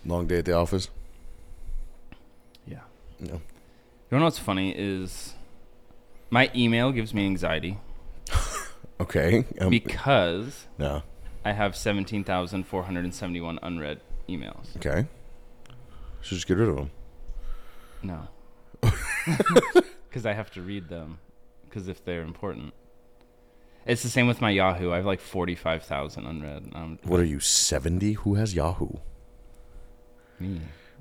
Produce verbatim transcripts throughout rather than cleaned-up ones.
Long day at the office? Yeah. No. You know what's funny is my email gives me anxiety. Okay. Um, because no. I have seventeen thousand four hundred seventy-one unread emails. Okay. So just get rid of them. No. Because I have to read them. Because if they're important. It's the same with my Yahoo. I have like forty-five thousand unread. Um, what are you, seventy? Who has Yahoo? Me.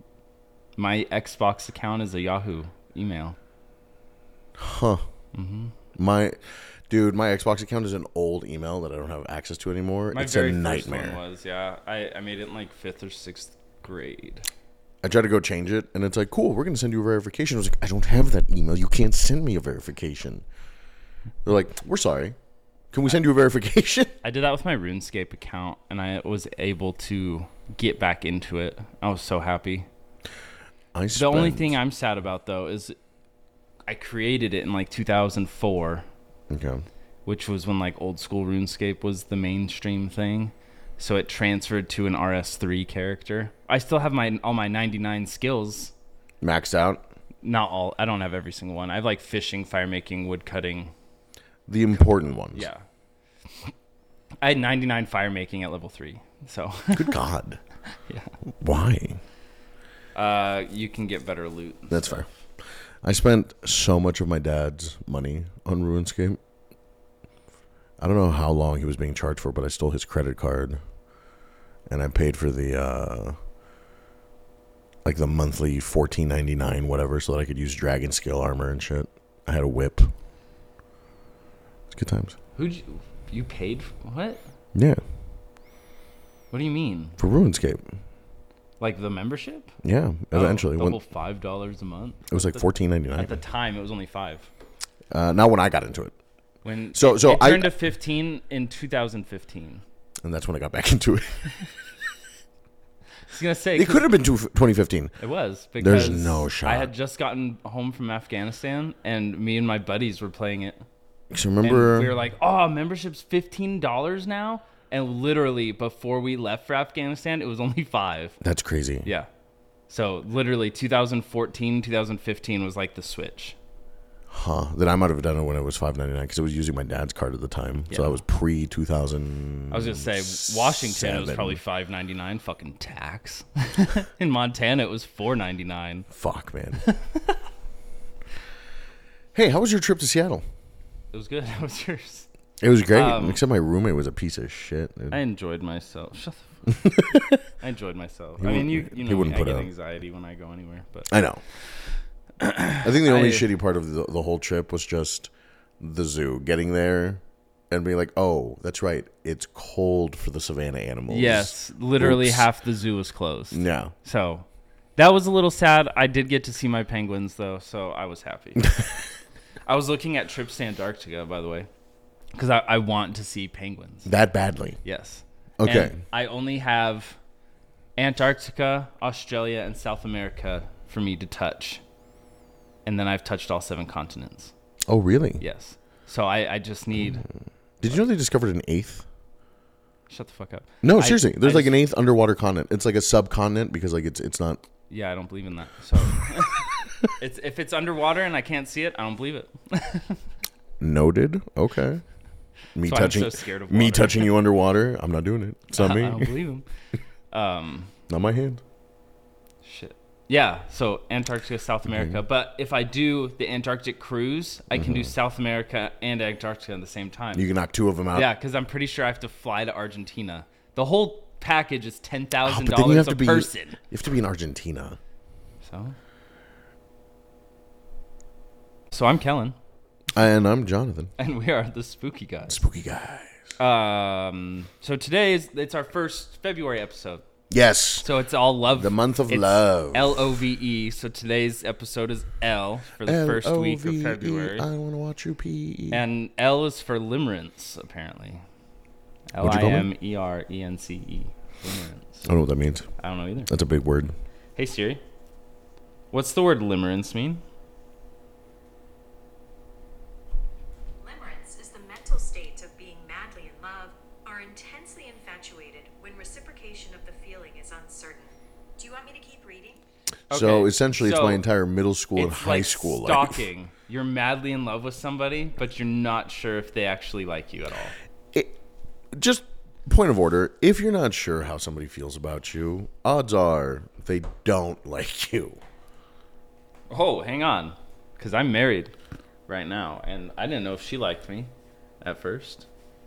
My Xbox account is a Yahoo email. Huh. Mm-hmm. My... Dude, my Xbox account is an old email that I don't have access to anymore. My it's very a first nightmare. one was, yeah. I, I made it in like fifth or sixth grade. I tried to go change it, and it's like, cool, we're going to send you a verification. I was like, I don't have that email. You can't send me a verification. They're like, we're sorry. Can we send you a verification? I did that with my RuneScape account, and I was able to get back into it. I was so happy. I the only thing I'm sad about, though, is I created it in like two thousand four. Okay. Which was when like old school RuneScape was the mainstream thing. So it transferred to an R S three character. I still have my all my ninety-nine skills. Maxed out? Not all. I don't have every single one. I have like fishing, fire making, wood cutting. The important ones. Yeah. I had ninety-nine fire making at level three. So. Good God. Yeah. Why? Uh, you can get better loot. That's fair. I spent so much of my dad's money on RuneScape. I don't know how long he was being charged for, but I stole his credit card. And I paid for the, uh, like the monthly fourteen ninety-nine, whatever, so that I could use dragon scale armor and shit. I had a whip. It's good times. Who'd you, you paid for, what? Yeah. What do you mean? For RuneScape. Like the membership? Yeah, eventually. Oh, the when, whole five dollars a month? It was like fourteen ninety-nine. At the time, it was only five. Uh, not when I got into it. When so, it, so it I turned to fifteen in two thousand fifteen. And that's when I got back into it. I was going to say. It could have been twenty fifteen. It was. Because There's no shot. I had just gotten home from Afghanistan, and me and my buddies were playing it. So remember... And we were like, oh, membership's fifteen dollars now? And literally, before we left for Afghanistan, it was only five. That's crazy. Yeah. So, literally, two thousand fourteen, two thousand fifteen was like the switch. Huh. Then I might have done it when it was five ninety-nine because I was using my dad's card at the time. Yeah. So I was pre two thousand. I was going to say, Washington, it was probably five ninety-nine. Fucking tax. In Montana, it was four ninety-nine. Fuck, man. Hey, how was your trip to Seattle? It was good. How was yours? It was great, Um, except my roommate was a piece of shit. Dude. I enjoyed myself. Shut the fuck up. I enjoyed myself. He I mean, you, wouldn't- you he know, wouldn't me, I put get out. anxiety when I go anywhere. But I know. I think the only I- shitty part of the, the whole trip was just the zoo. Getting there and being like, oh, that's right. It's cold for the savanna animals. yes, literally Oops. half the zoo was closed. Yeah. So that was a little sad. I did get to see my penguins, though, so I was happy. I was looking at trips to Antarctica, by the way, because I, I want to see penguins. That badly. Yes. Okay. And I only have Antarctica, Australia, and South America for me to touch. And then I've touched all seven continents. Oh, really? Yes. So I, I just need... Did you know they discovered an eighth? Shut the fuck up. No, I- seriously. There's I like just- an eighth underwater continent. It's like a subcontinent because like it's it's not... Yeah, I don't believe in that. So it's if it's underwater and I can't see it, I don't believe it. Noted. Okay. Me That's why I'm touching so scared of me water. touching you underwater. I'm not doing it. It's not I me. don't believe him. Um, Not my hand. shit. Yeah, so Antarctica, South America. Mm-hmm. But if I do the Antarctic cruise, I can do South America and Antarctica at the same time. You can knock two of them out. Yeah, because I'm pretty sure I have to fly to Argentina. The whole package is ten Oh, thousand but then you have dollars to a be person. you have to be in Argentina. So, so I'm Kellen, And I'm Jonathan. and we are the Spooky Guys. Spooky guys. Um, so today is it's our first February episode. Yes. So it's all love. The month of it's love. L O V E. So today's episode is L for the first week of L O V E, February. I want to watch you pee. And L is for limerence, apparently. L What'd I you call M E R E N C E. Limerence. I don't know what that means. I don't know either. That's a big word. Hey Siri, what's the word limerence mean? Limerence is the mental state of being madly in love or intensely infatuated when reciprocation of the feeling is uncertain. Do you want me to keep reading? So Okay, essentially, it's so my entire middle school and It's high like school life. stalking. You're madly in love with somebody, but you're not sure if they actually like you at all. It, just point of order: if you're not sure how somebody feels about you, odds are they don't like you. Oh, hang on, because I'm married right now, and I didn't know if she liked me at first.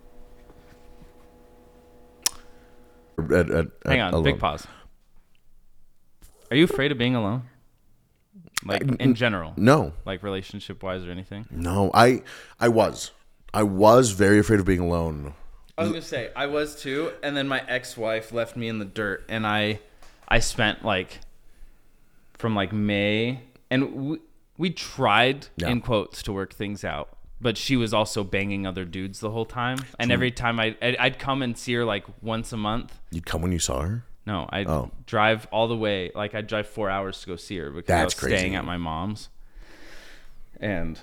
At, at, Hang at on, big alone. pause. Are you afraid of being alone? Like in general, No, like relationship wise or anything? no. I I was I was very afraid of being alone. I was gonna say I was too, and then my ex-wife left me in the dirt, and I, I spent like, from like May, and we, we tried Yeah. in quotes to work things out, but she was also banging other dudes the whole time, and every time I I'd, I'd come and see her like once a month. You'd come when you saw her. No, I'd Oh. drive all the way, like I'd drive four hours to go see her because I was That's crazy. staying at my mom's, and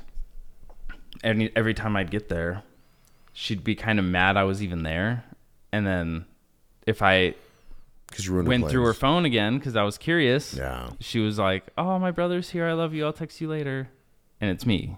any every time I'd get there, she'd be kind of mad I was even there, and then if I Because you ruined went her through her plans. phone again because I was curious, Yeah. she was like, "Oh, my brother's here. I love you. I'll text you later," and it's me.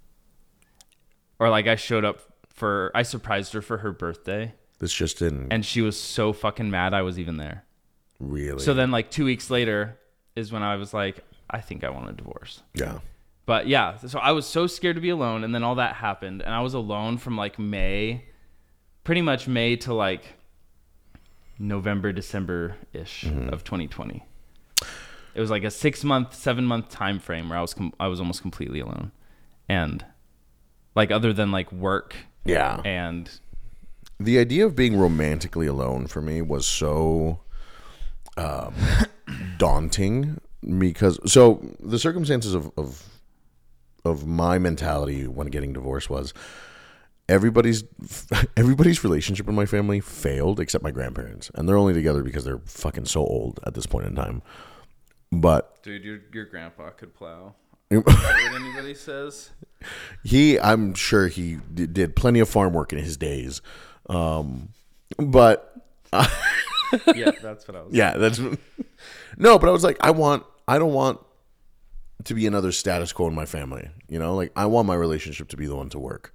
Or like I showed up for, I surprised her for her birthday, This just didn't and she was so fucking mad I was even there. really. So then, like two weeks later, is when I was like, I think I want a divorce. yeah. But yeah, so I was so scared to be alone, and then all that happened, and I was alone from like May, pretty much May to like November, December ish of twenty twenty. It was like a six month, seven month time frame where I was com- I was almost completely alone, and like other than like work Yeah. and The idea of being romantically alone for me was so um, daunting because so the circumstances of, of of my mentality when getting divorced was everybody's everybody's relationship in my family failed except my grandparents, and they're only together because they're fucking so old at this point in time. But dude, your your grandpa could plow. What anybody says? he, I'm sure he d- did plenty of farm work in his days, um, but. Yeah, that's what I was. Yeah, that's no, but I was like, I want, I don't want to be another status quo in my family. You know, like I want my relationship to be the one to work,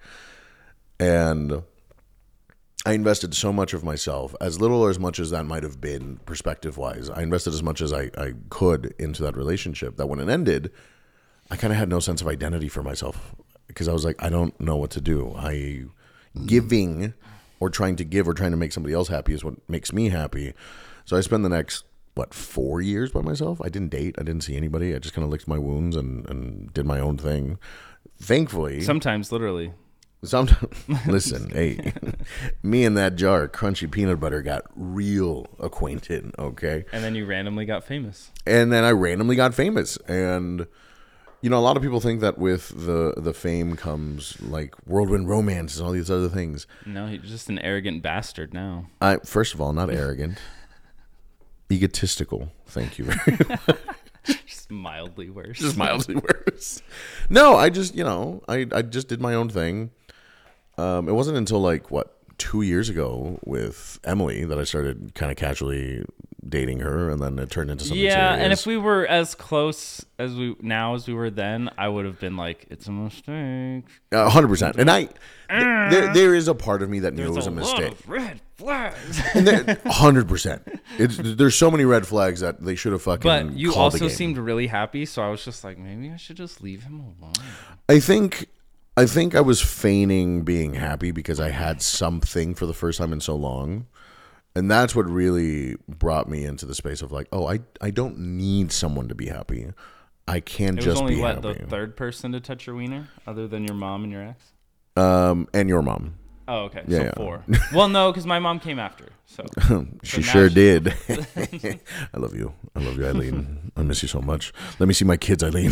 and I invested so much of myself, as little or as much as that might have been perspective wise. I invested as much as I, I could into that relationship. That when it ended, I kind of had no sense of identity for myself because I was like, I don't know what to do. I giving. Or trying to give or trying to make somebody else happy is what makes me happy. So I spent the next, what, four years by myself? I didn't date. I didn't see anybody. I just kind of licked my wounds and, and did my own thing. Thankfully. Sometimes, literally. Sometimes, listen, hey, me and that jar of crunchy peanut butter got real acquainted, okay? And then you randomly got famous. And then I randomly got famous. And, you know, a lot of people think that with the, the fame comes, like, whirlwind romance and all these other things. No, he's just an arrogant bastard now. I First of all, not arrogant. Egotistical. Thank you very much. Just mildly worse. Just mildly worse. No, I just, you know, I, I just did my own thing. Um, it wasn't until, like, what, two years ago with Emily that I started kind of casually dating her, and then it turned into something Yeah, serious. and if we were as close as we now as we were then, I would have been like, "It's a mistake." A hundred percent. And I, th- there, there is a part of me that knew it was a Lot mistake. of red flags. A hundred percent. It's there's so many red flags that they should have fucking. But you called the also game. seemed really happy, so I was just like, maybe I should just leave him alone. I think I think I was feigning being happy because I had something for the first time in so long. And that's what really brought me into the space of like, oh, I, I don't need someone to be happy. I can It was just only be what happy. the third person to touch your wiener, other than your mom and your ex. Um, and your mom. Oh, okay. Yeah, so yeah. four. Well, no, because my mom came after. So She now sure she- did. I love you. I love you, Eileen. I miss you so much. Let me see my kids, Eileen.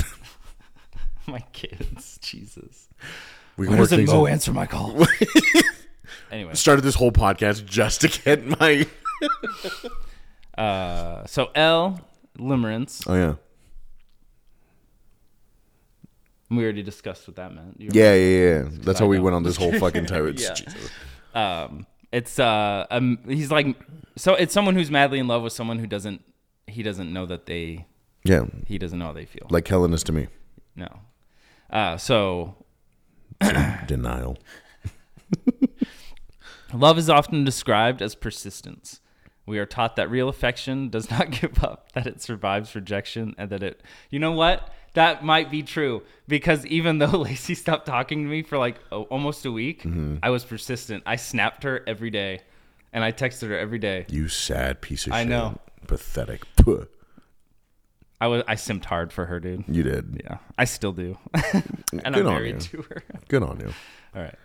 my kids, Jesus. We Why can work doesn't things Mo out. answer my call? Anyway, Started this whole podcast just to get my. uh, so L limerence. Oh yeah. We already discussed what that meant. You Yeah, yeah, yeah. That's I how we know. went on this whole fucking tirade. Yeah. Jesus. um, it's uh, um, he's like, so it's someone who's madly in love with someone who doesn't he doesn't know that they. Yeah. He doesn't know how they feel. Like Helen is to me. No. Uh, so. Denial. Love is often described as persistence. We are taught that real affection does not give up, that it survives rejection, and that it... You know what? That might be true. Because even though Lacey stopped talking to me for like oh, almost a week, mm-hmm. I was persistent. I snapped her every day. And I texted her every day. You sad piece of I shit. I know. Pathetic. Puh. I was I simped hard for her, dude. You did. Yeah. I still do. And Good I'm married to her. Good on you. All right.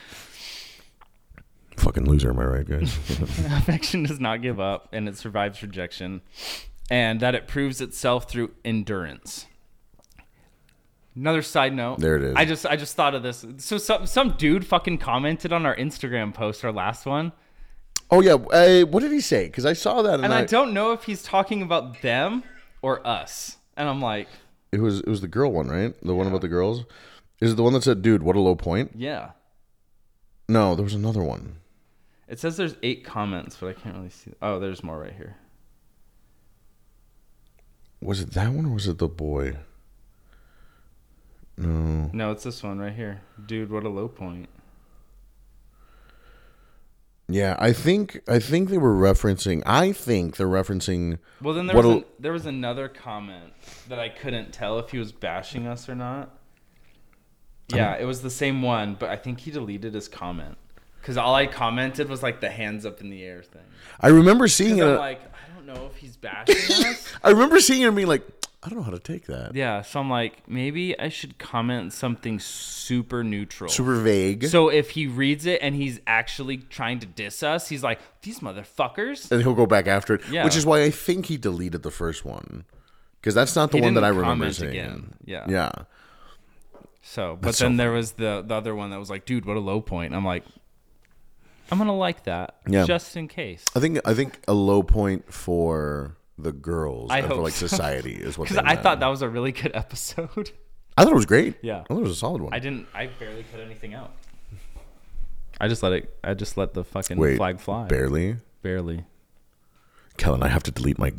Fucking loser, am I right, guys? Affection does not give up, and it survives rejection, and that it proves itself through endurance. Another side note. There it is. I just I just thought of this. So some some dude fucking commented on our Instagram post, our last one. Oh yeah. Uh, what did he say? Because I saw that, and, and I, I don't know if he's talking about them or us. And I'm like, it was it was the girl one, right? The yeah. one about the girls. Is it the one that said, "Dude, what a low point"? Yeah. No, there was another one. It says there's eight comments, but I can't really see. Oh, there's more right here. Was it that one or was it the boy? No. No, it's this one right here. Dude, what a low point. Yeah, I think I think they were referencing. I think they're referencing. Well, then there was an, there was another comment that I couldn't tell if he was bashing us or not. Yeah, it was the same one, but I think he deleted his comment. Because all I commented was like the hands up in the air thing. I remember seeing it. I'm like, I don't know if he's bashing us. I remember seeing it and being like, I don't know how to take that. Yeah, so I'm like, maybe I should comment something super neutral. Super vague. So if he reads it and he's actually trying to diss us, he's like, these motherfuckers. And he'll go back after it. Yeah. Which is why I think he deleted the first one. Because that's not the he one that I didn't remember comment seeing. Again. Yeah. Yeah. So, but That's then so there was the, the other one that was like, dude, what a low point. And I'm like, I'm going to like that. Yeah. Just in case. I think I think a low point for the girls I and for hope like so. society is what. Because I thought that was a really good episode. I thought it was great. Yeah. I thought it was a solid one. I didn't. I barely cut anything out. I just let it. I just let the fucking Wait, flag fly. Barely. Barely. Kellen, I have to delete my.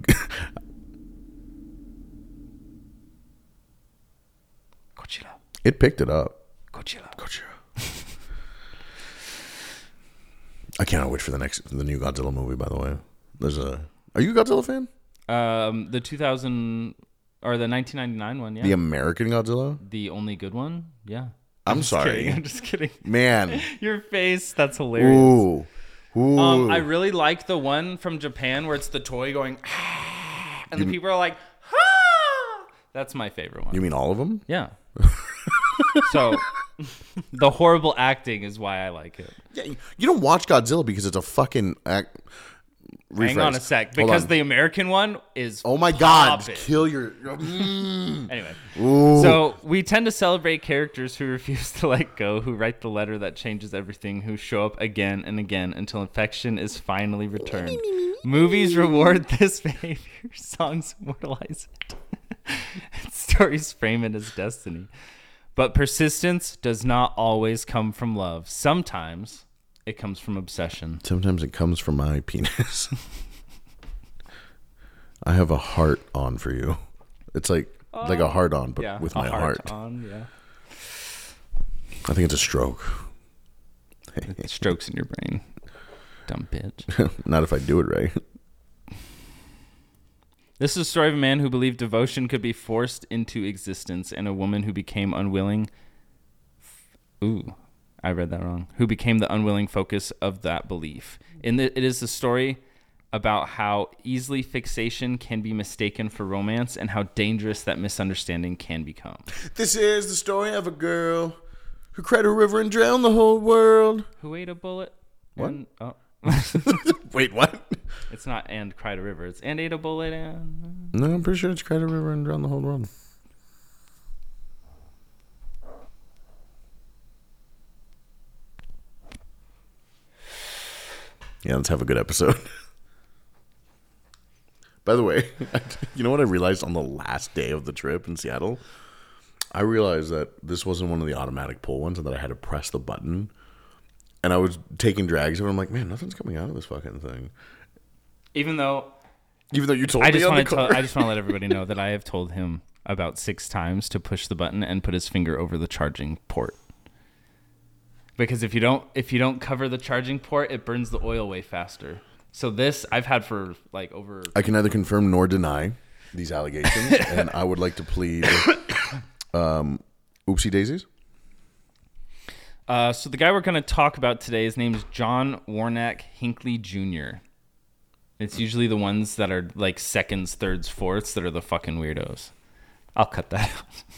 Godzilla. It picked it up. Godzilla. Godzilla. I cannot wait for the next, the new Godzilla movie. By the way, there's a. Are you a Godzilla fan? Um, the two thousand or the nineteen ninety-nine one, yeah. The American Godzilla. The only good one, yeah. I'm, I'm sorry. Kidding. I'm just kidding. Man, your face. That's hilarious. Ooh. Ooh. Um, I really like the one from Japan where it's the toy going, ah, and you, the people are like, ah! That's my favorite one. You mean all of them? Yeah. So, the horrible acting is why I like it. Yeah, you don't watch Godzilla because it's a fucking act. Rephrase. Hang on a sec, because the American one is oh my god, poppin'. Kill your. Mm. Anyway, Ooh. So we tend to celebrate characters who refuse to let go, who write the letter that changes everything, who show up again and again until affection is finally returned. Movies reward this behavior, songs immortalize it, and stories frame it as destiny. But persistence does not always come from love. Sometimes it comes from obsession. Sometimes it comes from my penis. I have a heart on for you. It's like uh, like a heart on, but yeah, with a my heart. heart. On, yeah. I think it's a stroke. Strokes in your brain. Dumb bitch. Not if I do it right. This is a story of a man who believed devotion could be forced into existence and a woman who became unwilling. Ooh, I read that wrong. Who became the unwilling focus of that belief. In the, it is a story about how easily fixation can be mistaken for romance and how dangerous that misunderstanding can become. This is the story of a girl who cried a river and drowned the whole world. Who ate a bullet? What? And, oh. Wait, what? It's not and cried a river. It's and ate a bullet and... No, I'm pretty sure it's cried a river and drowned the whole world. Yeah, let's have a good episode. By the way, you know what I realized on the last day of the trip in Seattle? I realized that this wasn't one of the automatic pull ones and that I had to press the button. And I was taking drags and I'm like, man, nothing's coming out of this fucking thing. Even though Even though you told I me just on want the to car. tell I just want to let everybody know that I have told him about six times to push the button and put his finger over the charging port. Because if you don't if you don't cover the charging port, it burns the oil way faster. So this I've had for like over I can neither confirm nor deny these allegations, and I would like to plead um, oopsie daisies. Uh, so the guy we're going to talk about today, his name is John Warnack Hinckley Junior It's usually the ones that are like seconds, thirds, fourths that are the fucking weirdos. I'll cut that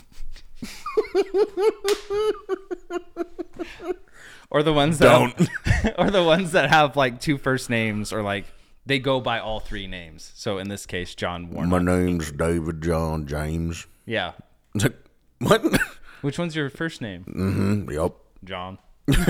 out. Or the ones that Don't. Have, or the ones that have like two first names, or like they go by all three names. So in this case, John Warnack. My name's David John James. Yeah. What? Which one's your first name? Mm-hmm. Yep. John.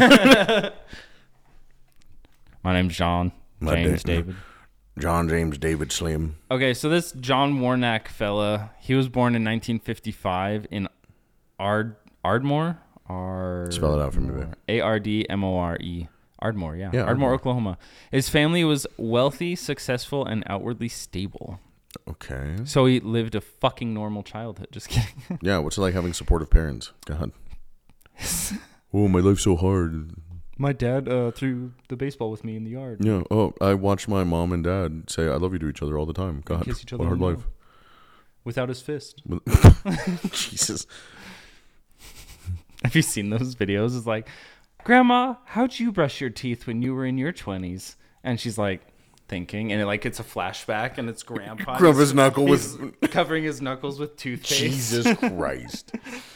My name's John My James da- David. John James David Slim. Okay, so this John Warnack fella, he was born in nineteen fifty-five in Ard Ardmore. Ard- Spell it out for me, babe. A R D M O R E. Ardmore, yeah. Yeah, Ardmore, Ardmore. Oklahoma. His family was wealthy, successful, and outwardly stable. Okay. So he lived a fucking normal childhood. Just kidding. Yeah, what's it like having supportive parents? God. Oh, my life's so hard. My dad uh, threw the baseball with me in the yard. Yeah. Oh, I watched my mom and dad say I love you to each other all the time. God, Kiss each other what a hard on the life. mouth. Without his fist. Jesus. Have you seen those videos? It's like, Grandma, how'd you brush your teeth when you were in your twenties? And she's like, thinking, and it, like it's a flashback, and it's Grandpa. Grab his knuckle He's with covering his knuckles with toothpaste. Jesus Christ.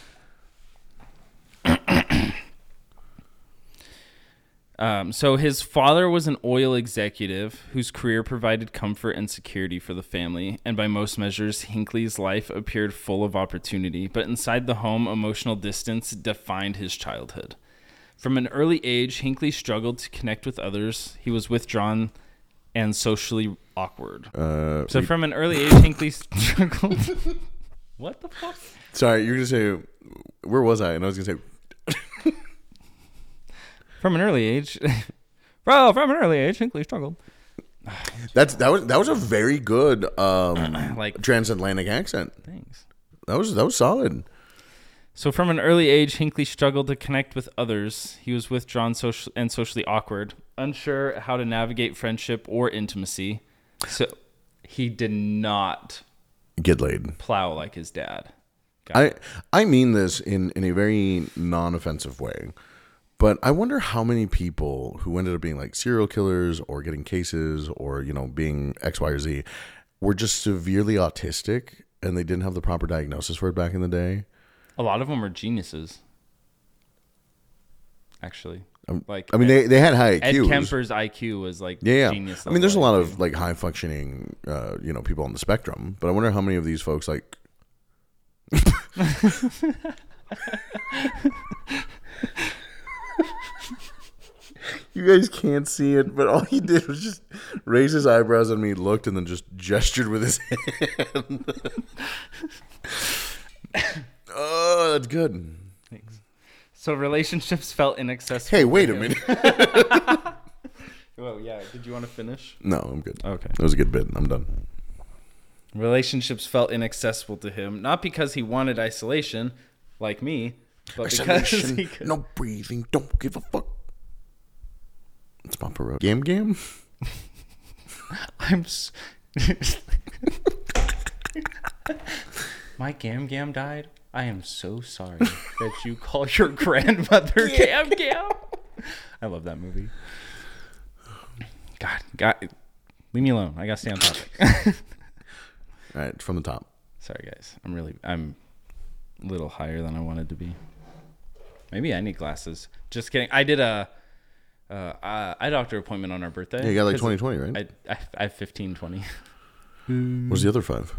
Um, so his father was an oil executive whose career provided comfort and security for the family, and by most measures, Hinckley's life appeared full of opportunity. But inside the home, emotional distance defined his childhood. From an early age, Hinckley struggled to connect with others. He was withdrawn and socially awkward. Uh, So we- from an early age, Hinckley struggled. What the fuck? sorry, you were going to say, where was I? And I was going to say, From an early age, bro. From an early age, Hinckley struggled. that's that was that was a very good um, Like transatlantic accent. things. That was that was solid. So from an early age, Hinckley struggled to connect with others. He was withdrawn social and socially awkward, unsure how to navigate friendship or intimacy. So he did not Get laid. plow like his dad. Got I it. I mean this in in a very non-offensive way. But I wonder how many people who ended up being like serial killers or getting cases or, you know, being X, Y, or Z were just severely autistic and they didn't have the proper diagnosis for it back in the day. A lot of them are geniuses. Actually, Um, like I mean, they, they had high I Ed Qs. Kemper's I Q was like Yeah, yeah. genius. I mean, there's a level lot I Q. of like high functioning, uh, you know, people on the spectrum. But I wonder how many of these folks like. You guys can't see it, but all he did was just raise his eyebrows at me, looked, and then just gestured with his hand. Oh, that's good. Thanks. So relationships felt inaccessible. Hey, wait to a him. minute. Well, yeah. Did you want to finish? No, I'm good. Okay. That was a good bit. I'm done. Relationships felt inaccessible to him, not because he wanted isolation, like me, but because Isolation, he could. no breathing, don't give a fuck. It's Papa Roach. Gam Gam? I'm. S- My Gam Gam died. I am so sorry that you call your grandmother Gam Gam. I love that movie. God, God, leave me alone. I gotta stay on topic. All right, from the top. Sorry, guys. I'm really, I'm a little higher than I wanted to be. Maybe I need glasses. Just kidding. I did a, uh, eye eye doctor appointment on our birthday. Yeah, you got like 'Cause twenty twenty, right? I, I, I have fifteen twenty. What's the other five?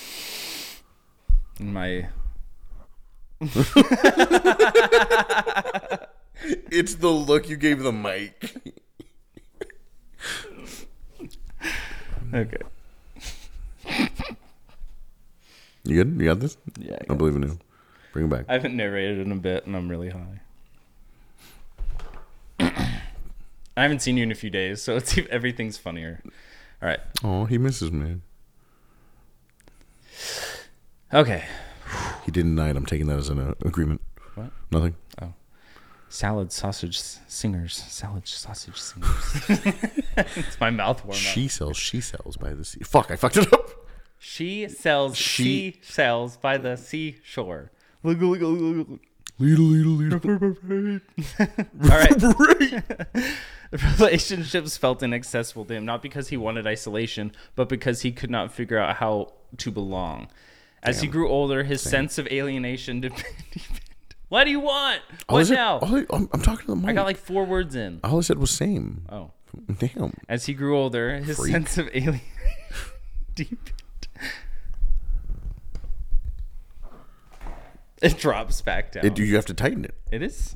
My, It's the look you gave the mic. okay. You good? You got this? Yeah. I I got believe in you. Bring it back. I haven't narrated in a bit, and I'm really high. I haven't seen you in a few days, so it's everything's funnier. All right. Oh, he misses me. Okay. He didn't deny it. I'm taking that as an uh, agreement. What? Nothing. Oh. Salad sausage singers. Salad sausage singers. It's my mouth warm She up. sells she sells by the sea. Fuck, I fucked it up. She sells She- she sells by the seashore. All Little, little, little. right. The relationships felt inaccessible to him, not because he wanted isolation, but because he could not figure out how to belong. As he Damn. grew older, his Same. sense of alienation depended. What do you want? All I What said- now? all I, I'm, I'm talking to the mic. I got like four words in. all I said was same. Oh. Damn. As he grew older, his Freak. sense of alienation deepened. It drops back down. It, you have to tighten it. It is.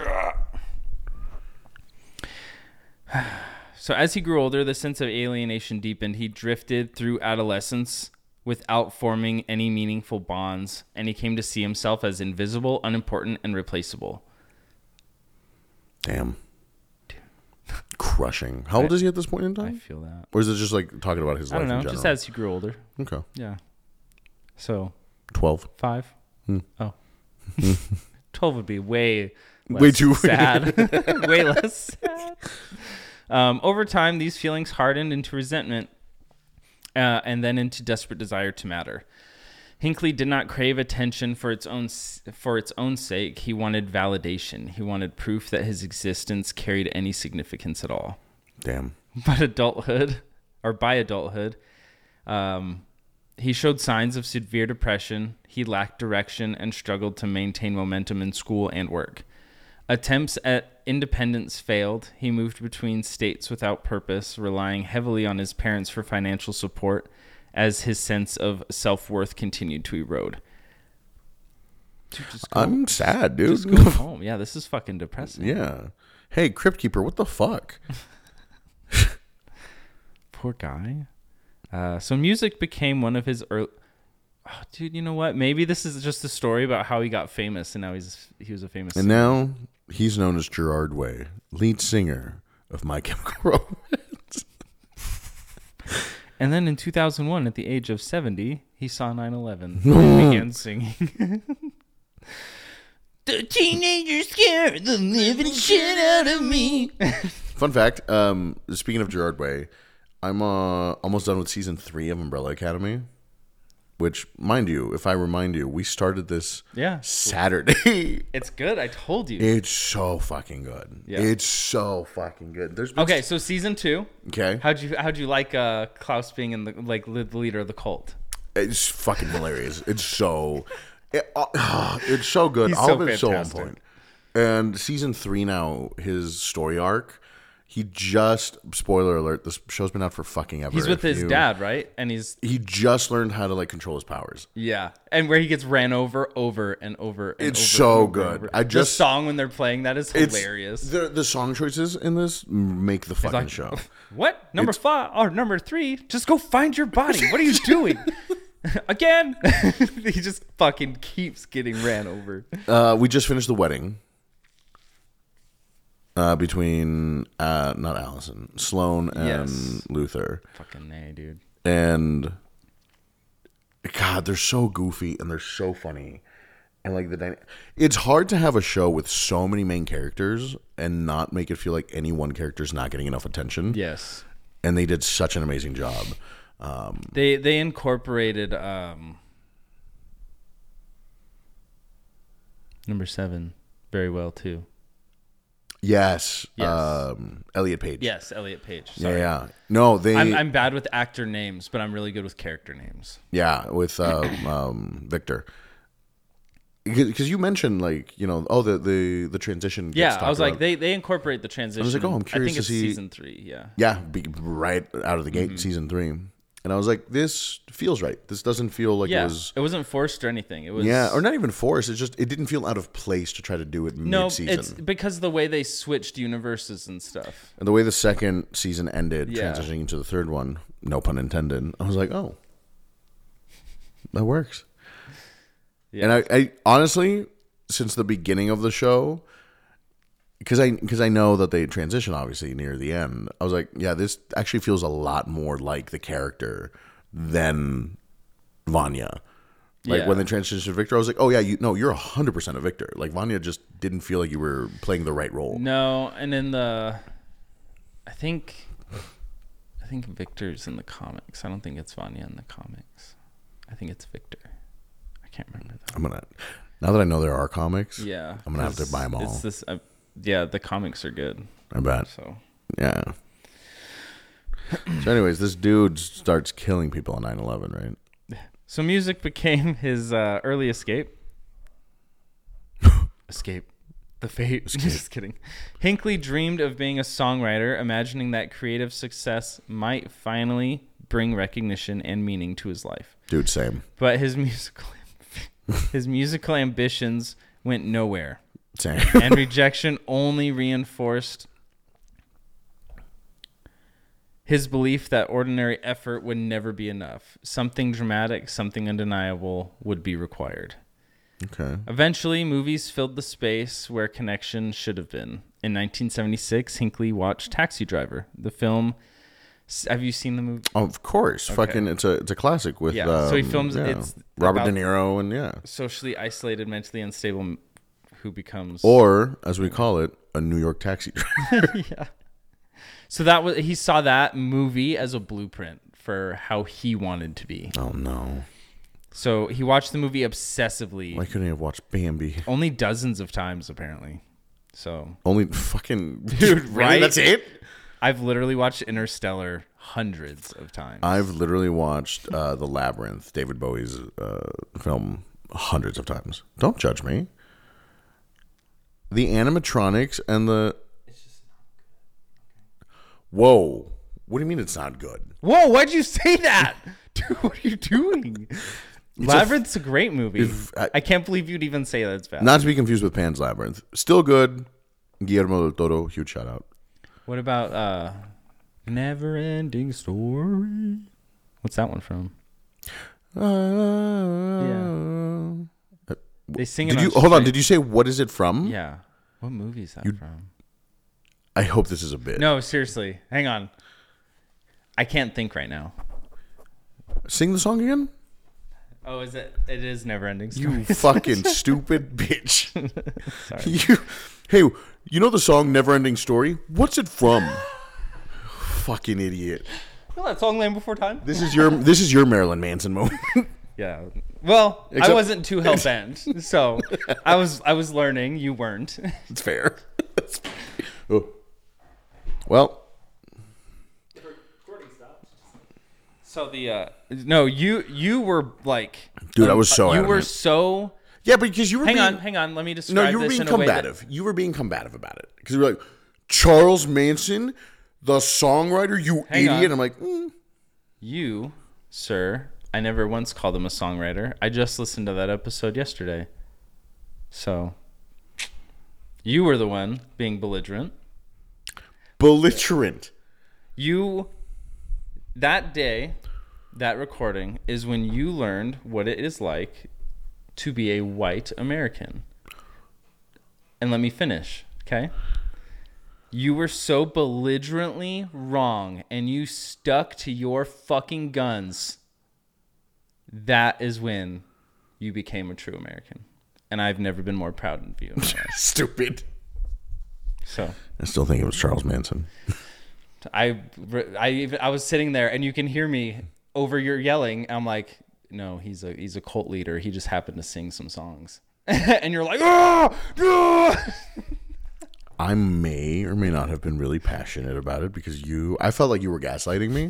So as he grew older, the sense of alienation deepened. He drifted through adolescence without forming any meaningful bonds, and he came to see himself as invisible, unimportant, and replaceable. Damn. Crushing. How old I- is he at this point in I time? feel that. Or is it just like talking about his I life don't know. in general? Just as he grew older. Okay. Yeah. So twelve. five. Hmm. Oh. twelve would be way less Way too- sad. Way less sad. Um, over time, these feelings hardened into resentment uh, and then into desperate desire to matter. Hinckley did not crave attention for its own s- for its own sake. He wanted validation. He wanted proof that his existence carried any significance at all. Damn. But adulthood, or by adulthood, um, he showed signs of severe depression. He lacked direction and struggled to maintain momentum in school and work. Attempts at independence failed. He moved between states without purpose, relying heavily on his parents for financial support as his sense of self-worth continued to erode. Dude, just go, I'm sad, dude. just go home. Yeah, this is fucking depressing. Yeah. Hey, Crypt Keeper, what the fuck? Poor guy. Uh, so music became one of his early... Oh, dude, you know what? Maybe this is just a story about how he got famous, and now he's he was a famous And singer. now he's known as Gerard Way, lead singer of My Chemical Romance. And then in two thousand one, at the age of seventy, he saw nine eleven and began singing. The teenager scared the living shit out of me. Fun fact, um, speaking of Gerard Way, I'm uh, almost done with season three of Umbrella Academy. Which, mind you, if I remind you, we started this Yeah. Saturday. It's good. I told you. It's so fucking good. Yeah. It's so fucking good. There's been Okay, so season two. Okay. How'd you how'd you like uh, Klaus being in the like the leader of the cult? It's fucking hilarious. It's so, it, uh, it's so good. He's All so of it's so on fantastic. point. And season three now, his story arc, he just, spoiler alert, this show's been out for fucking ever. He's with If his you- dad, right? And he's He just learned how to like control his powers. yeah, and where he gets ran over, over and over. And It's over so and over and good. over. I just- the song when they're playing that is It's hilarious. The the song choices in this make the fucking like, show. What number It's- five or number three? Just go find your body. What are you doing? Again? He just fucking keeps getting ran over. Uh, we just finished the wedding. Uh, between uh, not Allison, Sloane, and Yes. Luther. Fucking nay, dude. And God, they're so goofy and they're so funny, and like the dyna- it's hard to have a show with so many main characters and not make it feel like any one character's not getting enough attention. Yes. And they did such an amazing job. Um, They they incorporated um number seven very well too. yes, Yes. Um, Elliot Page. Yes, Elliot Page. yeah, Sorry. yeah. No, they. I'm I'm bad with actor names, but I'm really good with character names. Yeah, with um, um, Victor. Because you mentioned like you know oh the the the transition. Gets Yeah, I talked was like about. they they incorporate the transition. like, oh, I'm curious I think to it's see- season three. Yeah. Yeah, be, right out of the gate, season three, and I was like, "This feels right. This doesn't feel like Yeah, it was." it wasn't forced or anything. It was Yeah, or not even forced. It's just it didn't feel out of place to try to do it no. mid-season. It's because the way they switched universes and stuff. And the way the second season ended, Yeah. transitioning into the third one, no pun intended. I was like, "Oh, that works." Yeah. And I, I honestly, since the beginning of the show, because I because I know that they transition obviously near the end, I was like, yeah, this actually feels a lot more like the character than Vanya. Like Yeah. when they transitioned to Victor, I was like, oh yeah, you no, you're one hundred percent a Victor. Like Vanya just didn't feel like you were playing the right role. No, and in the, I think, I think Victor's in the comics. I don't think it's Vanya in the comics. I think it's Victor. I can't remember that. I'm gonna now that I know there are comics. Yeah, I'm gonna have to 'cause buy them all. It's this. Uh, yeah, the comics are good. I bet. So Yeah. So, anyways, this dude starts killing people on nine eleven, right? So music became his uh, early escape. Escape. The fate. Just kidding. Hinckley dreamed of being a songwriter, imagining that creative success might finally bring recognition and meaning to his life. Dude, same. But his musical his musical ambitions went nowhere. Same. And rejection only reinforced his belief that ordinary effort would never be enough. Something dramatic, something undeniable would be required. Okay. Eventually, movies filled the space where connection should have been. In nineteen seventy-six, Hinckley watched Taxi Driver. The film, have you seen the movie? Oh, of course. Okay. Fucking, it's a it's a classic with. Yeah, Um, so he films- yeah, it's Robert about- De Niro and yeah, Socially isolated, mentally unstable, m- who becomes... or as we call it, a New York taxi driver. Yeah. So that was he saw that movie as a blueprint for how he wanted to be. Oh no! So he watched the movie obsessively, Why couldn't he have watched Bambi? only dozens of times apparently. So Only fucking Dude, really? right? That's it. I've literally watched Interstellar hundreds of times. I've literally watched uh, The Labyrinth, David Bowie's uh, film, hundreds of times. Don't judge me. The animatronics and the. It's just Whoa. What do you mean it's not good? Whoa, why'd you say that? Dude, what are you doing? Labyrinth's a, great movie. if I- I, can't believe you'd even say that it's bad. Not to be confused with Pan's Labyrinth. Still good. Guillermo del Toro, huge shout out. What about uh Never Ending Story? What's that one from? Yeah. They sing it Did on you hold on? stream. Did you say what is it from? Yeah. What movie is that You- from? I hope this is a bit. No, seriously. Hang on. I can't think right now. Sing the song again. Oh, is it? It is Never Ending Story. You fucking stupid bitch. Sorry. You, hey, you know the song "Never Ending Story"? What's it from? Fucking idiot. You know that song Land Before Time? This is your this is your Marilyn Manson moment. Yeah. Well, I Except- wasn't too hell bent, so I was I was learning. You weren't. It's fair. Oh. Well, So the uh no, you you were like, Dude, I was so you were adamant. so. yeah, but because you were Hang being, on, hang on. Let me describe no, you were this being in a way that- combative. You were being combative about it because you were like Charles Manson, the songwriter, you Hang idiot. on. I'm like, mm. You, sir, I never once called him a songwriter. I just listened to that episode yesterday. So, you were the one being belligerent. belligerent. You, that day, that recording is when you learned what it is like to be a white American. And let me finish, okay? You were so belligerently wrong and you stuck to your fucking guns. That is when you became a true American. And I've never been more proud of you in my life. Stupid. So I still think it was Charles Manson. I, I, even, I was sitting there and you can hear me over your yelling. I'm like, no, he's a he's a cult leader. He just happened to sing some songs. And you're like, oh, oh! I may or may not have been really passionate about it because you, I felt like you were gaslighting me.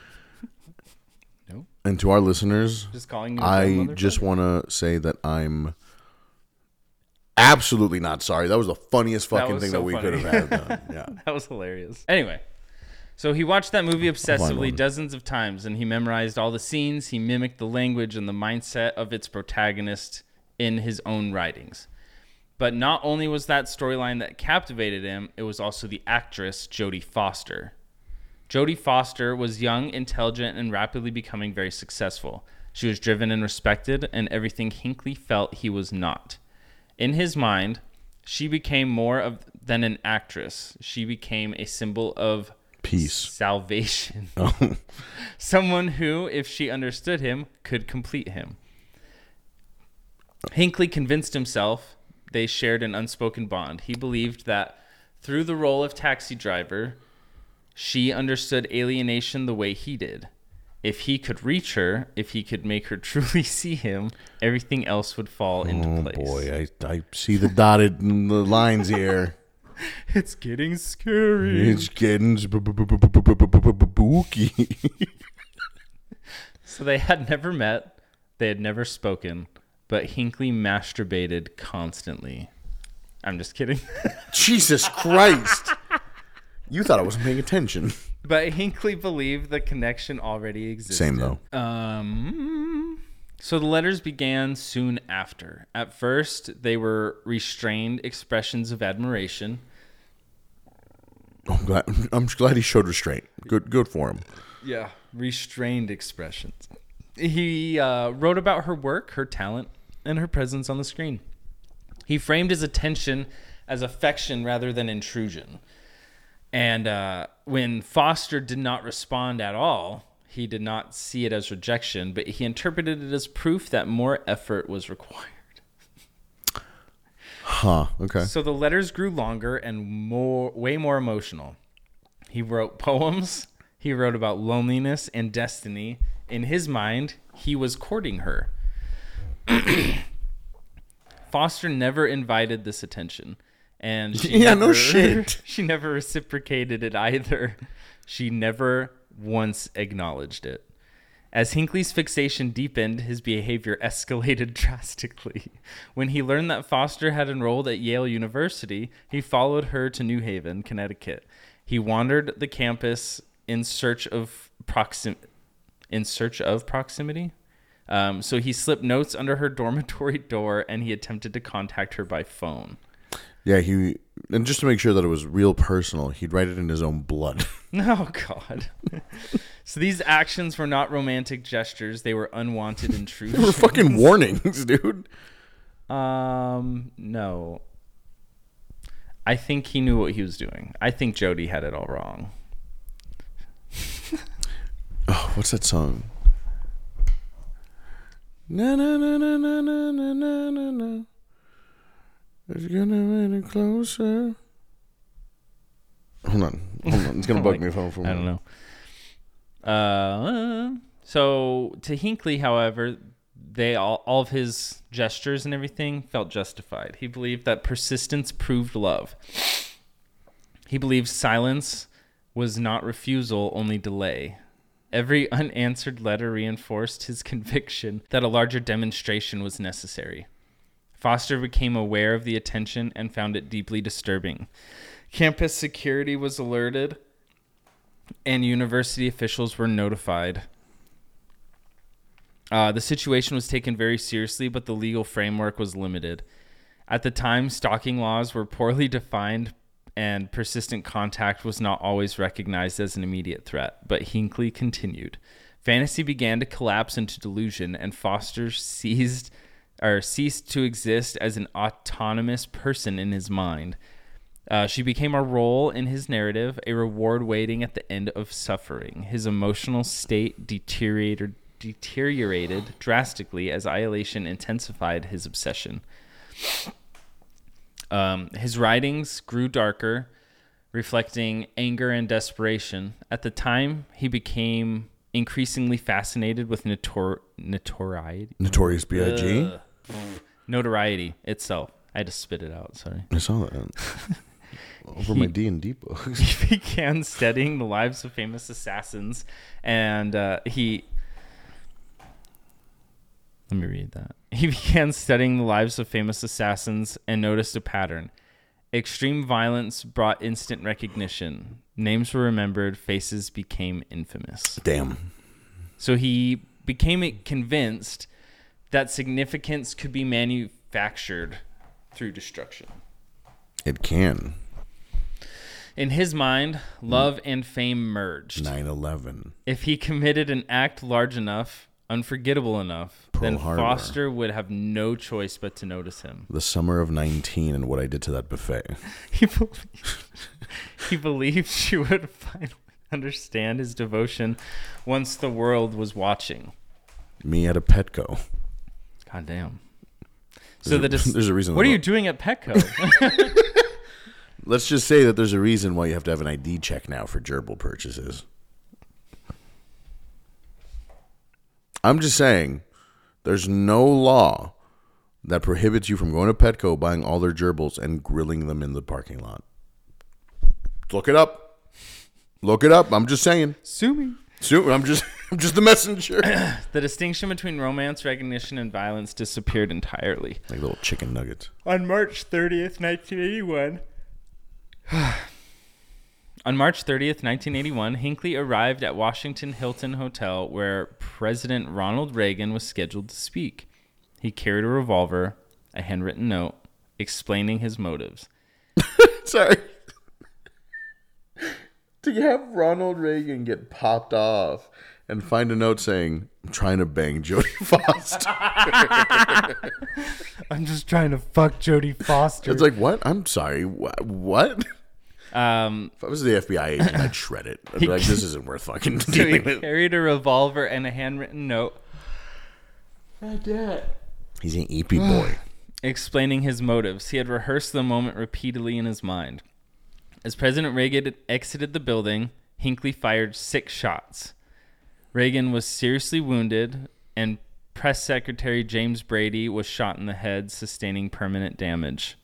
No. And to our listeners, Just calling you a I dumb just motherfucker. want to say that I'm absolutely not sorry. That was the funniest That fucking was thing so that we funny. could have had done. Yeah. That was hilarious. Anyway, so he watched that movie obsessively one. dozens of times, and he memorized all the scenes. He mimicked the language and the mindset of its protagonist in his own writings. But not only was that storyline that captivated him, it was also the actress Jodie Foster. Jodie Foster was young, intelligent, and rapidly becoming very successful. She was driven and respected, and everything Hinckley felt he was not. In his mind, she became more of than an actress. She became a symbol of Peace. salvation. Oh. Someone who, if she understood him, could complete him. Hinckley convinced himself they shared an unspoken bond. He believed that through the role of taxi driver, she understood alienation the way he did. If he could reach her, if he could make her truly see him, everything else would fall into Oh, place. boy. I, I see the dotted the lines here. It's getting scary. It's getting spooky. So they had never met. They had never spoken. But Hinckley masturbated constantly. I'm just kidding. Jesus Christ. You thought I wasn't paying attention. But Hinckley believed the connection already existed. Same, though. Um, so the letters began soon after. At first, they were restrained expressions of admiration. I'm glad, I'm glad he showed restraint. Good good for him. Yeah. Restrained expressions. He uh, wrote about her work, her talent, and her presence on the screen. He framed his attention as affection rather than intrusion. And uh, when Foster did not respond at all, he did not see it as rejection, but he interpreted it as proof that more effort was required. Huh, okay. So the letters grew longer and more, way more emotional. He wrote poems. He wrote about loneliness and destiny. In his mind, he was courting her. Foster never invited this attention. And she Yeah, never, no shit. She never reciprocated it either. She never once acknowledged it. As Hinckley's fixation deepened, his behavior escalated drastically. When he learned that Foster had enrolled at Yale University, he followed her to New Haven, Connecticut. He wandered the campus in search of proxim- in search of proximity. Um, so he slipped notes under her dormitory door, and he attempted to contact her by phone. Yeah, he and just to make sure that it was real personal, he'd write it in his own blood. Oh, God. So these actions were not romantic gestures. They were unwanted intrusions. They were fucking warnings, dude. Um, no. I think he knew what he was doing. I think Jody had it all wrong. Oh, what's that song? Na na na na na na na na na na. It's gonna get closer. Hold on, hold on. It's gonna bug Like, me if I don't. For I don't know. Uh, so to Hinckley, however, they all all of his gestures and everything felt justified. He believed that persistence proved love. He believed silence was not refusal, only delay. Every unanswered letter reinforced his conviction that a larger demonstration was necessary. Foster became aware of the attention and found it deeply disturbing. Campus security was alerted, and university officials were notified. Uh, the situation was taken very seriously, but the legal framework was limited. At the time, stalking laws were poorly defined, and persistent contact was not always recognized as an immediate threat. But Hinckley continued. Fantasy began to collapse into delusion, and Foster seized or ceased to exist as an autonomous person in his mind. Uh, she became a role in his narrative, a reward waiting at the end of suffering. His emotional state deteriorated, deteriorated drastically as isolation intensified his obsession. Um, his writings grew darker, reflecting anger and desperation. At the time, he became increasingly fascinated with notor- notoriety. Notorious B I G Ugh. Notoriety itself. I had to spit it out, sorry. I saw that over He- my D and D books. He began studying the lives of famous assassins, and uh, he... Let me read that. He began studying the lives of famous assassins and noticed a pattern. Extreme violence brought instant recognition. Names were remembered. Faces became infamous. Damn. So he became convinced that significance could be manufactured through destruction. It can. In his mind, love and fame merged. nine eleven. If he committed an act large enough, unforgettable enough, Pearl then Harbor. Foster would have no choice but to notice him. The summer of nineteen and what I did to that buffet. He believed, he believed she would finally understand his devotion once the world was watching. Me at a Petco. God damn. So the dis- there's a reason. What are you why- doing at Petco? Let's just say that there's a reason why you have to have an I D check now for gerbil purchases. I'm just saying, there's no law that prohibits you from going to Petco, buying all their gerbils, and grilling them in the parking lot. Look it up. Look it up. I'm just saying. Sue me. Sue, I'm just, I'm just the messenger. The distinction between romance, recognition, and violence disappeared entirely. Like little chicken nuggets. On March thirtieth, nineteen eighty-one. On March thirtieth, nineteen eighty-one, Hinckley arrived at Washington Hilton Hotel where President Ronald Reagan was scheduled to speak. He carried a revolver, a handwritten note, explaining his motives. Sorry. To have Ronald Reagan get popped off and find a note saying, I'm trying to bang Jodie Foster. I'm just trying to fuck Jodie Foster. It's like, what? I'm sorry. What? What? Um, If I was the F B I agent, I'd shred it. I'd be like, this isn't worth fucking so he dealing with. carried a revolver and a handwritten note. My dad. He's an E P boy. Explaining his motives. He had rehearsed the moment repeatedly in his mind. As President Reagan exited the building, Hinckley fired six shots. Reagan was seriously wounded, and Press Secretary James Brady was shot in the head, sustaining permanent damage.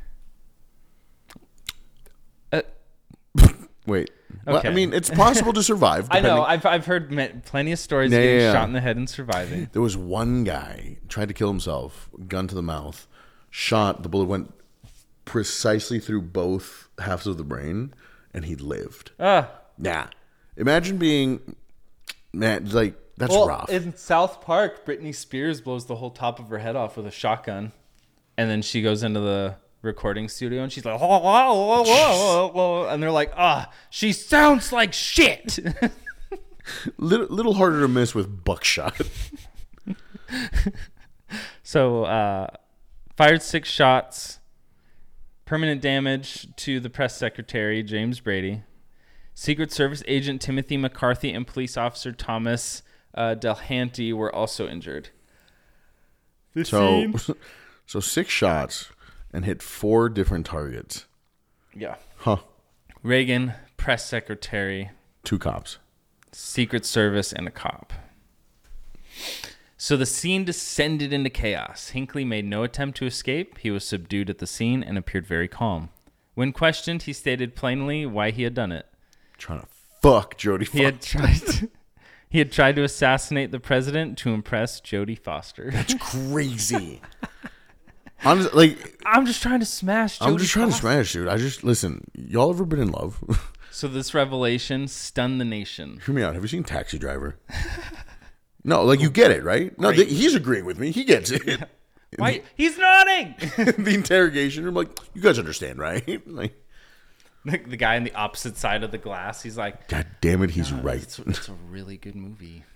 Uh, Wait. Well, Okay. I mean, it's possible to survive. I know. depending- I've I've heard ma- plenty of stories Yeah, of getting yeah, yeah. shot in the head and surviving. There was one guy tried to kill himself, gun to the mouth, shot. The bullet went precisely through both halves of the brain, and he lived. Ah. Yeah. Imagine being, man, like, that's Well, rough. in South Park, Britney Spears blows the whole top of her head off with a shotgun, and then she goes into the recording studio and she's like, whoa, whoa, whoa, whoa, whoa, and they're like, ah, she sounds like shit. little, little harder to miss with buckshot. So, uh, fired six shots, permanent damage to the press secretary, James Brady, Secret Service agent Timothy McCarthy, and police officer Thomas uh, Delhanty were also injured. The So, scene- so six shots and hit four different targets. yeah. Huh. Reagan, press secretary, Two cops. Secret Service, and a cop. So the scene descended into chaos. Hinckley made no attempt to escape. He was subdued at the scene and appeared very calm. When questioned, he stated plainly why he had done it. Trying to fuck Jodie Foster. He had tried to, he had tried to assassinate the president to impress Jodie Foster. That's crazy. Honestly, like, I'm just trying to smash Jodie I'm just trying Foster. to smash, dude. I just, listen, y'all ever been in love? So this revelation stunned the nation. Hear me out. Have you seen Taxi Driver? No, like, you get it, right? No, th- he's agreeing with me. He gets it. Why? He's nodding! The interrogation room, like, you guys understand, right? Like, the, the guy on the opposite side of the glass, he's like, God damn it, he's right. It's, it's a really good movie.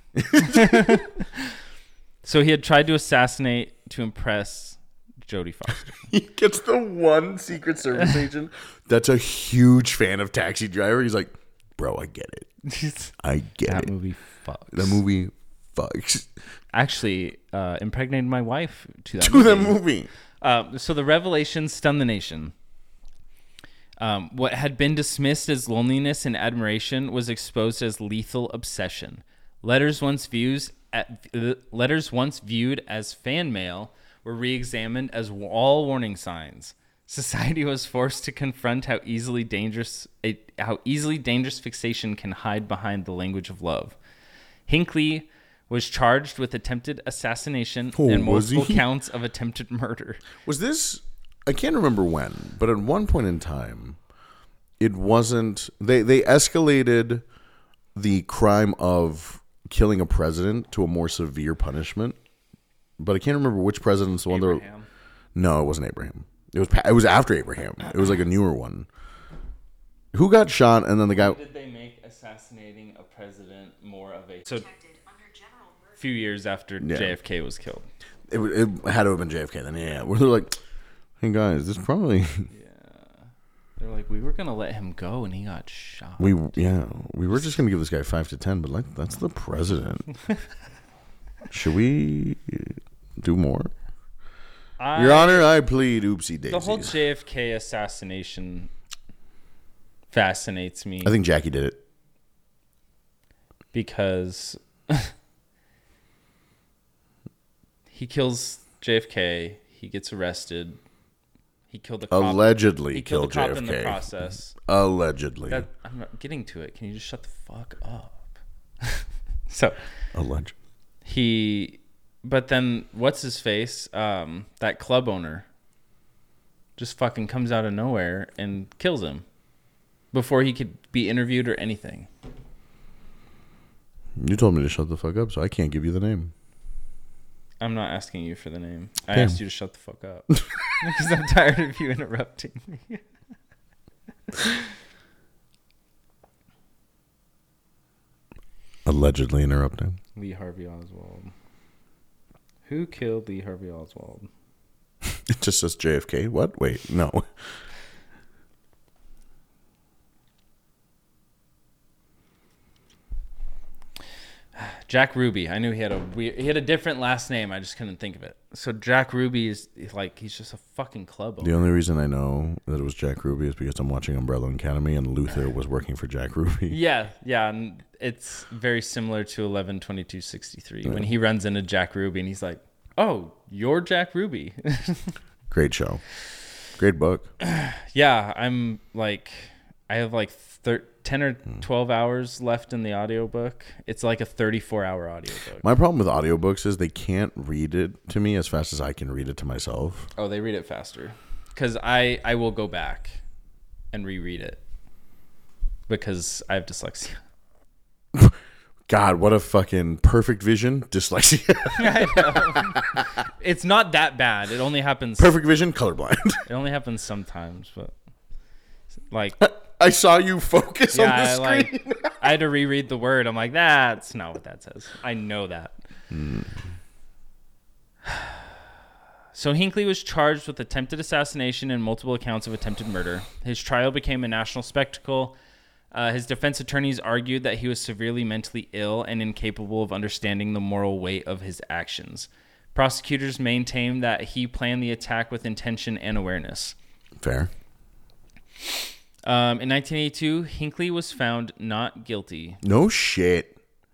So he had tried to assassinate to impress Jodie Foster. He gets the one Secret Service agent that's a huge fan of Taxi Driver. He's like, bro, I get it. I get That it. movie fucks. The movie fucks. Actually uh, impregnated my wife to that To movie. the movie. Uh, so the revelation stunned the nation. Um, what had been dismissed as loneliness and admiration was exposed as lethal obsession. Letters once views at, uh, letters once viewed as fan mail were re-examined as all warning signs. Society was forced to confront how easily dangerous a, how easily dangerous fixation can hide behind the language of love. Hinckley was charged with attempted assassination Oh, and was multiple he? counts of attempted murder. Was this, I can't remember when, but at one point in time, it wasn't, they, they escalated the crime of killing a president to a more severe punishment. But I can't remember which president's the one that were, Abraham. no, it wasn't Abraham. It was pa- it was after Abraham. It was like a newer one. Who got shot and then the guy, Did they make assassinating a president more of a so a Protected under general murder. few years after Yeah. J F K was killed? it, it had to have been J F K then, yeah. Where they're like, hey guys, this probably, They're like, we were gonna let him go and he got shot. we, yeah, we were just going to give this guy five to ten, but like, that's the president. Should we do more? I, Your Honor, I plead oopsie daisies. the whole J F K assassination fascinates me I think Jackie did it. because he kills J F K. He gets arrested. He killed the cop. Allegedly he killed killed the cop J F K. in the process. Allegedly. That, I'm not getting to it. Can you just shut the fuck up? So Allegedly. he, but then what's his face? Um, that club owner just fucking comes out of nowhere and kills him before he could be interviewed or anything. You told me to shut the fuck up, so I can't give you the name. I'm not asking you for the name. I Damn. asked you to shut the fuck up because I'm tired of you interrupting me. Allegedly interrupting. Lee Harvey Oswald. Who killed Lee Harvey Oswald? It just says J F K. What? Wait, no. Jack Ruby. I knew he had a weird, he had a different last name. I just couldn't think of it. So Jack Ruby is like he's just a fucking club owner. The only reason I know that it was Jack Ruby is because I'm watching Umbrella Academy and Luther was working for Jack Ruby. Yeah, yeah, and it's very similar to eleven twenty-two sixty-three when he runs into Jack Ruby and he's like, "Oh, you're Jack Ruby." Great show. Great book. Yeah, I'm like, I have like thir- ten or twelve hours left in the audiobook. It's like a thirty-four hour audiobook. My problem with audiobooks is they can't read it to me as fast as I can read it to myself. Oh, they read it faster. Because I, I will go back and reread it because I have dyslexia. God, what a fucking perfect vision. Dyslexia. I know. It's not that bad. It only happens. Perfect vision, colorblind. It only happens sometimes, but like I saw you focus yeah, on the I, screen. like I had to reread the word. I'm like, that's not what that says. I know that. Mm. So Hinckley was charged with attempted assassination and multiple accounts of attempted murder. His trial became a national spectacle. Uh, his defense attorneys argued that he was severely mentally ill and incapable of understanding the moral weight of his actions. Prosecutors maintained that he planned the attack with intention and awareness. Fair. Um, in nineteen eighty-two, Hinckley was found not guilty. No shit.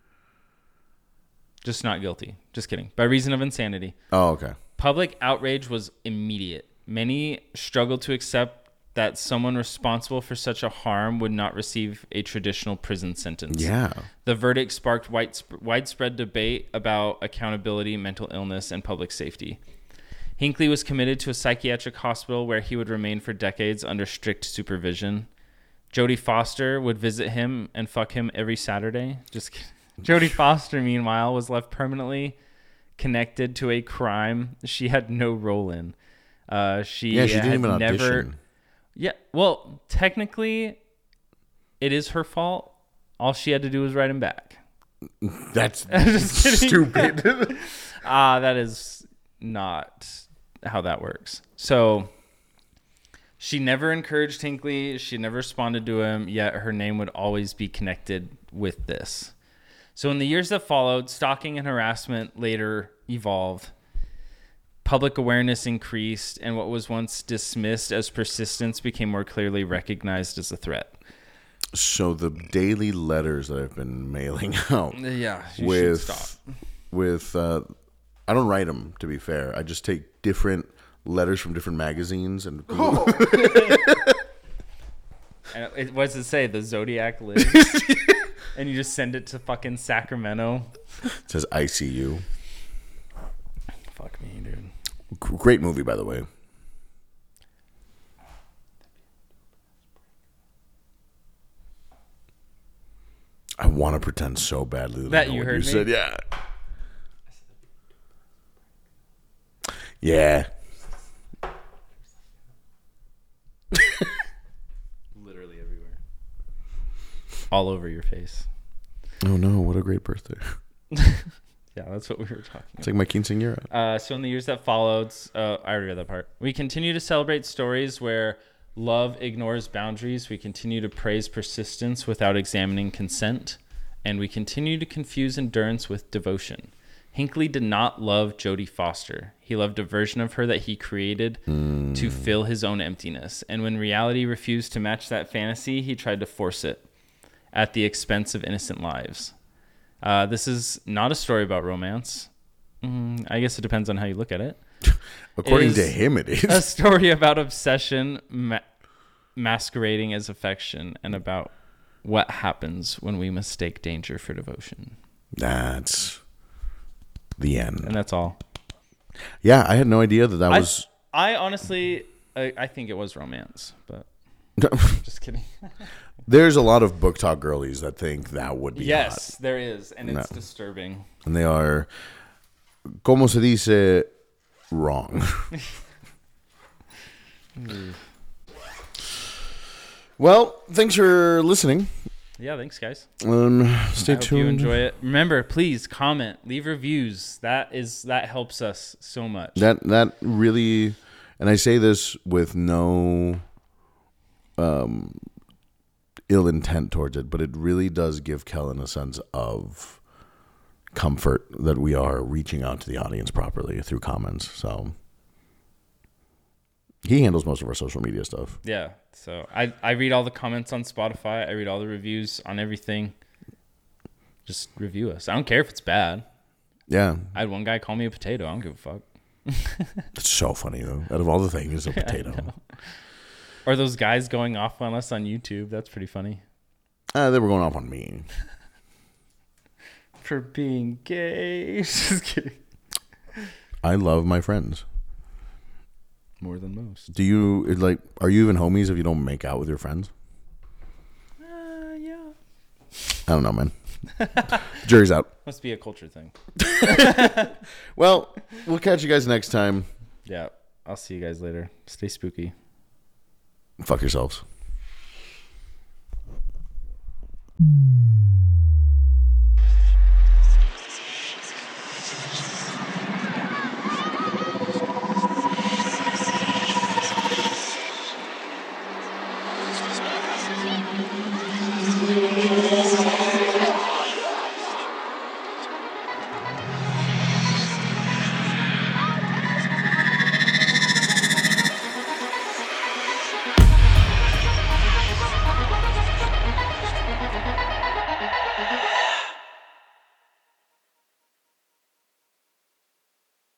Just not guilty. Just kidding. By reason of insanity. Oh, okay. Public outrage was immediate. Many struggled to accept that someone responsible for such a harm would not receive a traditional prison sentence. Yeah. The verdict sparked widesp- widespread debate about accountability, mental illness, and public safety. Hinckley was committed to a psychiatric hospital where he would remain for decades under strict supervision. Jodie Foster would visit him and fuck him every Saturday. Just kidding. Jodie Foster, meanwhile, was left permanently connected to a crime she had no role in. Uh, she Yeah, she didn't had even never. audition. Yeah, well, technically, it is her fault. All she had to do was write him back. That's Just kidding. stupid. Ah, that is not how that works. So she never encouraged Hinckley. She never responded to him, yet her name would always be connected with this. So in the years that followed, stalking and harassment later evolved. Public awareness increased, and what was once dismissed as persistence became more clearly recognized as a threat. So the daily letters that I've been mailing out Yeah, you with should stop. with uh, I don't write them, to be fair. I just take different letters from different magazines and And it, what does it say? The Zodiac lives, and you just send it to fucking Sacramento. it says I see you. Fuck me, dude. Great movie, by the way. I want to pretend so badly that, That I know you what heard you me? said. Yeah. Yeah. Literally everywhere. All over your face. Oh no! What a great birthday! Yeah, that's what we were talking It's about. like my quinceañera. Uh, so in the years that followed, uh, I already read that part. We continue to celebrate stories where love ignores boundaries. We continue to praise persistence without examining consent. And we continue to confuse endurance with devotion. Hinckley did not love Jodie Foster. He loved a version of her that he created Mm. to fill his own emptiness. And when reality refused to match that fantasy, he tried to force it at the expense of innocent lives. Uh, this is not a story about romance. Mm, I guess it depends on how you look at it. According It to is him, it is. a story about obsession ma- masquerading as affection and about what happens when we mistake danger for devotion. That's the end. And that's all. Yeah, I had no idea that that I, was. I honestly, I, I think it was romance, but just kidding. There's a lot of book talk girlies that think that would be Yes, hot. there is, and it's No. disturbing. And they are, como se dice, wrong. Well, thanks for listening. Yeah, thanks, guys. Um, stay I hope tuned. you enjoy it. Remember, please comment, leave reviews. That is that helps us so much. That that really, and I say this with no um, ill intent towards it, but it really does give Kellen a sense of comfort that we are reaching out to the audience properly through comments. So he handles most of our social media stuff. Yeah. So I, I read all the comments on Spotify. I read all the reviews on everything. Just review us. I don't care if it's bad. Yeah, I had one guy call me a potato. I don't give a fuck. it's so funny though. Out of all the things, a potato. Or those guys going off on us on YouTube. That's pretty funny. Uh, they were going off on me. For being gay. Just kidding. I love my friends. More than most. Do you it, like? Are you even homies if you don't make out with your friends? Uh, yeah. I don't know, man. Jury's out. Must be a culture thing. Well, we'll catch you guys next time. Yeah. I'll see you guys later. Stay spooky. Fuck yourselves.